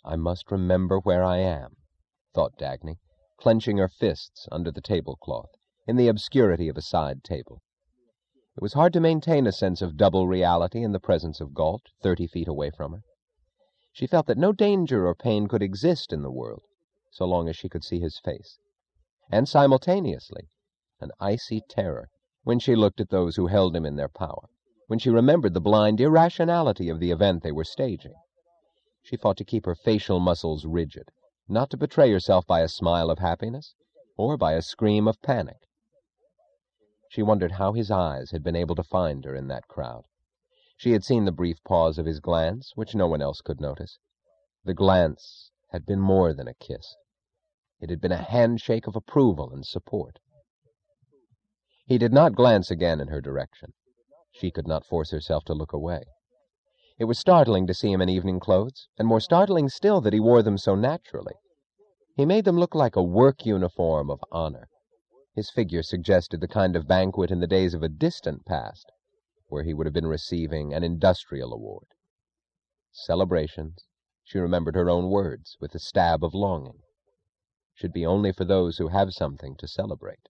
I must remember where I am, thought Dagny, clenching her fists under the tablecloth, in the obscurity of a side table. It was hard to maintain a sense of double reality in the presence of Galt, 30 feet away from her. She felt that no danger or pain could exist in the world, so long as she could see his face. And simultaneously, an icy terror when she looked at those who held him in their power, when she remembered the blind irrationality of the event they were staging. She fought to keep her facial muscles rigid, not to betray herself by a smile of happiness or by a scream of panic. She wondered how his eyes had been able to find her in that crowd. She had seen the brief pause of his glance, which no one else could notice. The glance had been more than a kiss. It had been a handshake of approval and support. He did not glance again in her direction. She could not force herself to look away. It was startling to see him in evening clothes, and more startling still that he wore them so naturally. He made them look like a work uniform of honor. His figure suggested the kind of banquet in the days of a distant past, where he would have been receiving an industrial award. Celebrations, she remembered her own words with a stab of longing, should be only for those who have something to celebrate.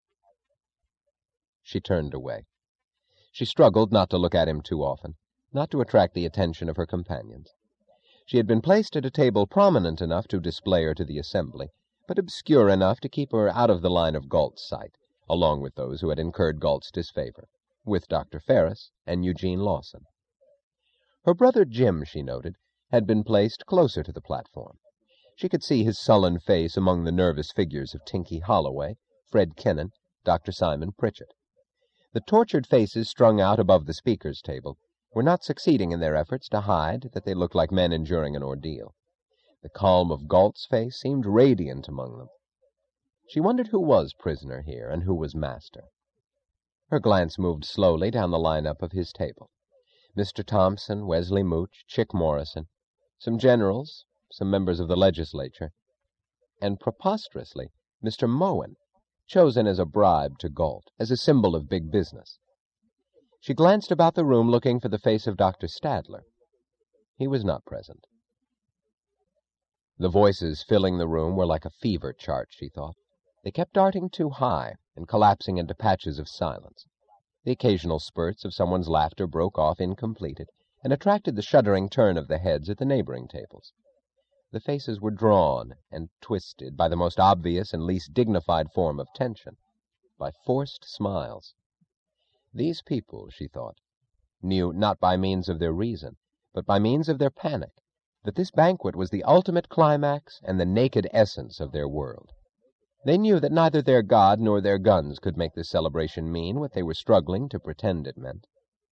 She turned away. She struggled not to look at him too often, not to attract the attention of her companions. She had been placed at a table prominent enough to display her to the assembly, but obscure enough to keep her out of the line of Galt's sight, along with those who had incurred Galt's disfavor, with Dr. Ferris and Eugene Lawson. Her brother Jim, she noted, had been placed closer to the platform. She could see his sullen face among the nervous figures of Tinky Holloway, Fred Kinnan, Dr. Simon Pritchett. The tortured faces strung out above the speaker's table were not succeeding in their efforts to hide that they looked like men enduring an ordeal. The calm of Galt's face seemed radiant among them. She wondered who was prisoner here and who was master. Her glance moved slowly down the lineup of his table. Mr. Thompson, Wesley Mooch, Chick Morrison, some generals, some members of the legislature, and preposterously, Mr. Moen, chosen as a bribe to Galt, as a symbol of big business. She glanced about the room looking for the face of Dr. Stadler. He was not present. The voices filling the room were like a fever chart, she thought. They kept darting too high and collapsing into patches of silence. The occasional spurts of someone's laughter broke off incompleted and attracted the shuddering turn of the heads at the neighboring tables. The faces were drawn and twisted by the most obvious and least dignified form of tension, by forced smiles. These people, she thought, knew not by means of their reason, but by means of their panic, that this banquet was the ultimate climax and the naked essence of their world. They knew that neither their God nor their guns could make this celebration mean what they were struggling to pretend it meant.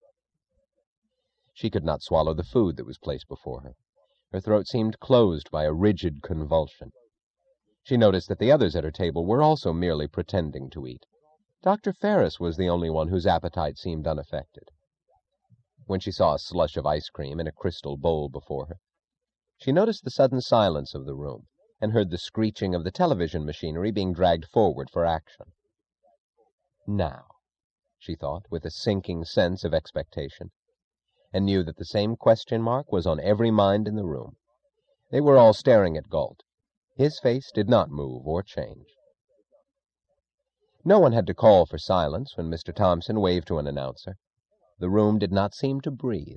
She could not swallow the food that was placed before her. Her throat seemed closed by a rigid convulsion. She noticed that the others at her table were also merely pretending to eat. Dr. Ferris was the only one whose appetite seemed unaffected. When she saw a slush of ice cream in a crystal bowl before her, she noticed the sudden silence of the room and heard the screeching of the television machinery being dragged forward for action. Now, she thought, with a sinking sense of expectation, and knew that the same question mark was on every mind in the room. They were all staring at Galt. His face did not move or change. No one had to call for silence when Mr. Thompson waved to an announcer. The room did not seem to breathe.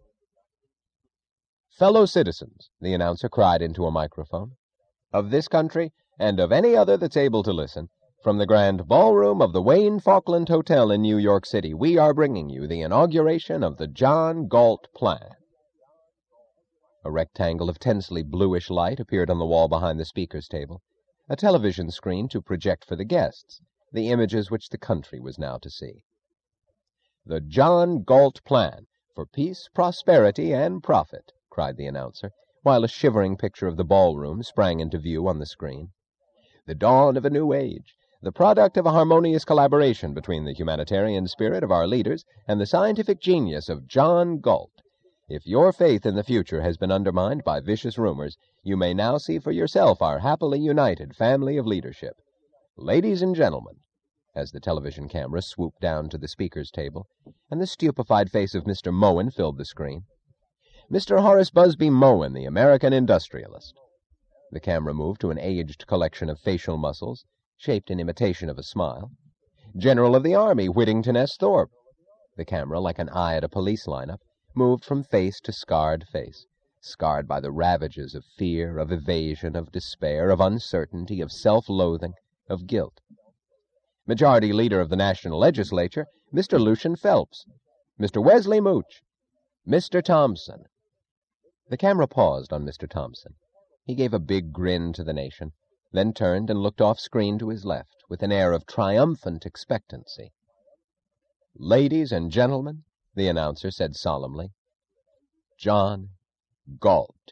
"Fellow citizens," the announcer cried into a microphone, "of this country and of any other that's able to listen, from the grand ballroom of the Wayne Falkland Hotel in New York City, we are bringing you the inauguration of the John Galt Plan." A rectangle of tensely bluish light appeared on the wall behind the speaker's table, a television screen to project for the guests the images which the country was now to see. "The John Galt Plan for peace, prosperity, and profit," cried the announcer, while a shivering picture of the ballroom sprang into view on the screen. "The dawn of a new age, the product of a harmonious collaboration between the humanitarian spirit of our leaders and the scientific genius of John Galt. If your faith in the future has been undermined by vicious rumors, you may now see for yourself our happily united family of leadership. Ladies and gentlemen," as the television camera swooped down to the speaker's table, and the stupefied face of Mr. Moen filled the screen, Mr. Horace Busby Moen, the American industrialist. The camera moved to an aged collection of facial muscles, shaped in imitation of a smile. General of the Army, Whittington S. Thorpe. The camera, like an eye at a police lineup, moved from face to scarred face, scarred by the ravages of fear, of evasion, of despair, of uncertainty, of self-loathing, of guilt. Majority Leader of the National Legislature, Mr. Lucian Phelps. Mr. Wesley Mooch. Mr. Thompson. The camera paused on Mr. Thompson. He gave a big grin to the nation, then turned and looked off-screen to his left with an air of triumphant expectancy. "Ladies and gentlemen," the announcer said solemnly, "John Galt."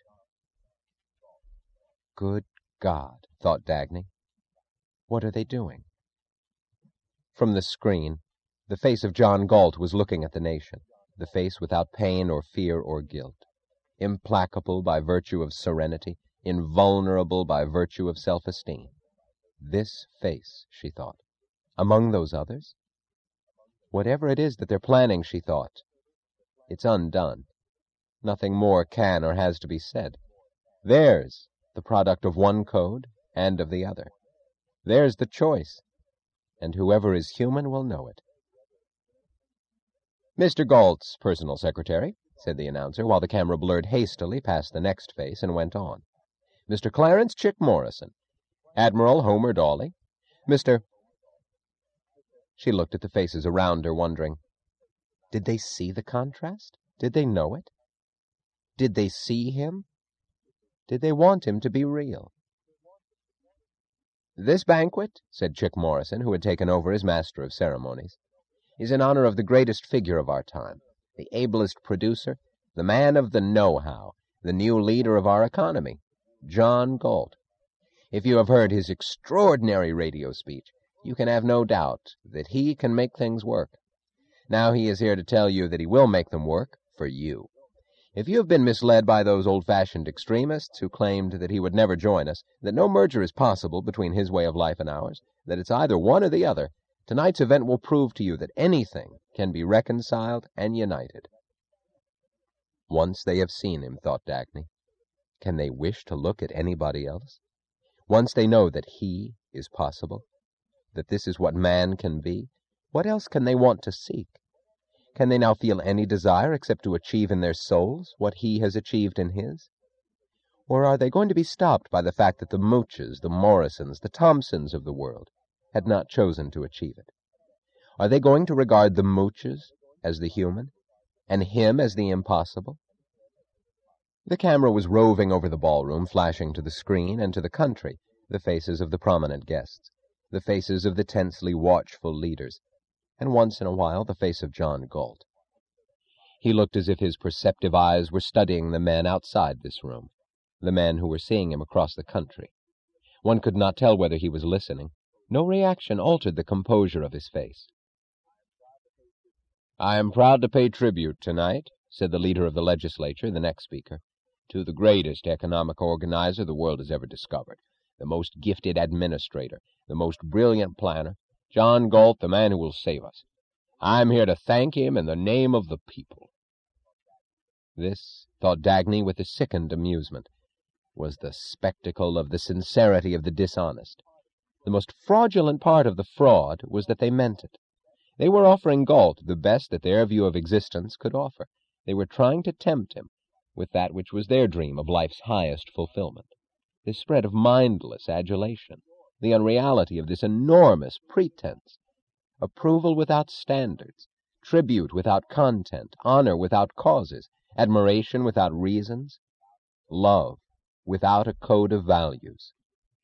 Good God, thought Dagny. What are they doing? From the screen, the face of John Galt was looking at the nation, the face without pain or fear or guilt, implacable by virtue of serenity, invulnerable by virtue of self-esteem. This face, she thought, among those others? Whatever it is that they're planning, she thought, it's undone. Nothing more can or has to be said. Theirs, the product of one code and of the other. Theirs the choice, and whoever is human will know it. "Mr. Galt's personal secretary," said the announcer, while the camera blurred hastily past the next face and went on. "Mr. Clarence Chick Morrison. Admiral Homer Dawley. Mr. She looked at the faces around her, wondering, did they see the contrast? Did they know it? Did they see him? Did they want him to be real? "This banquet," said Chick Morrison, who had taken over as master of ceremonies, "is in honor of the greatest figure of our time, the ablest producer, the man of the know-how, the new leader of our economy, John Galt. If you have heard his extraordinary radio speech, you can have no doubt that he can make things work. Now he is here to tell you that he will make them work for you. If you have been misled by those old-fashioned extremists who claimed that he would never join us, that no merger is possible between his way of life and ours, that it's either one or the other, tonight's event will prove to you that anything can be reconciled and united." Once they have seen him, thought Dagny, can they wish to look at anybody else? Once they know that he is possible, that this is what man can be, what else can they want to seek? Can they now feel any desire except to achieve in their souls what he has achieved in his? Or are they going to be stopped by the fact that the Mooches, the Morrisons, the Thompsons of the world had not chosen to achieve it? Are they going to regard the Mooches as the human, and him as the impossible? The camera was roving over the ballroom, flashing to the screen and to the country the faces of the prominent guests, the faces of the tensely watchful leaders, and once in a while the face of John Galt. He looked as if his perceptive eyes were studying the men outside this room, the men who were seeing him across the country. One could not tell whether he was listening. No reaction altered the composure of his face. "I am proud to pay tribute tonight," said the leader of the legislature, the next speaker, "to the greatest economic organizer the world has ever discovered, the most gifted administrator, the most brilliant planner, John Galt, the man who will save us. I'm here to thank him in the name of the people." This, thought Dagny with a sickened amusement, was the spectacle of the sincerity of the dishonest. The most fraudulent part of the fraud was that they meant it. They were offering Galt the best that their view of existence could offer. They were trying to tempt him with that which was their dream of life's highest fulfillment. This spread of mindless adulation, the unreality of this enormous pretense, approval without standards, tribute without content, honor without causes, admiration without reasons, love without a code of values.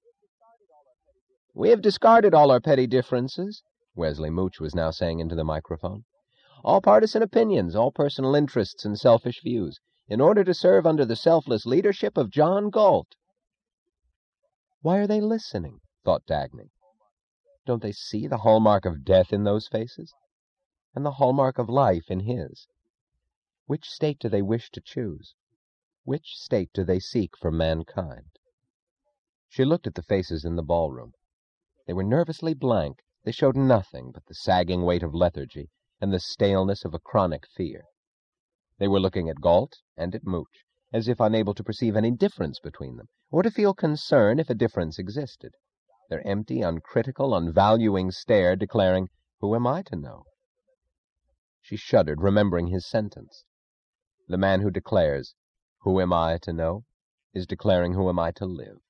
"We have discarded all our petty differences," Wesley Mooch was now saying into the microphone, "all partisan opinions, all personal interests and selfish views, in order to serve under the selfless leadership of John Galt." Why are they listening? Thought Dagny. Don't they see the hallmark of death in those faces, and the hallmark of life in his? Which state do they wish to choose? Which state do they seek for mankind? She looked at the faces in the ballroom. They were nervously blank. They showed nothing but the sagging weight of lethargy and the staleness of a chronic fear. They were looking at Galt and at Mooch, as if unable to perceive any difference between them, or to feel concern if a difference existed. Their empty, uncritical, unvaluing stare declaring, "Who am I to know?" She shuddered, remembering his sentence. The man who declares, "Who am I to know?" is declaring, "Who am I to live?"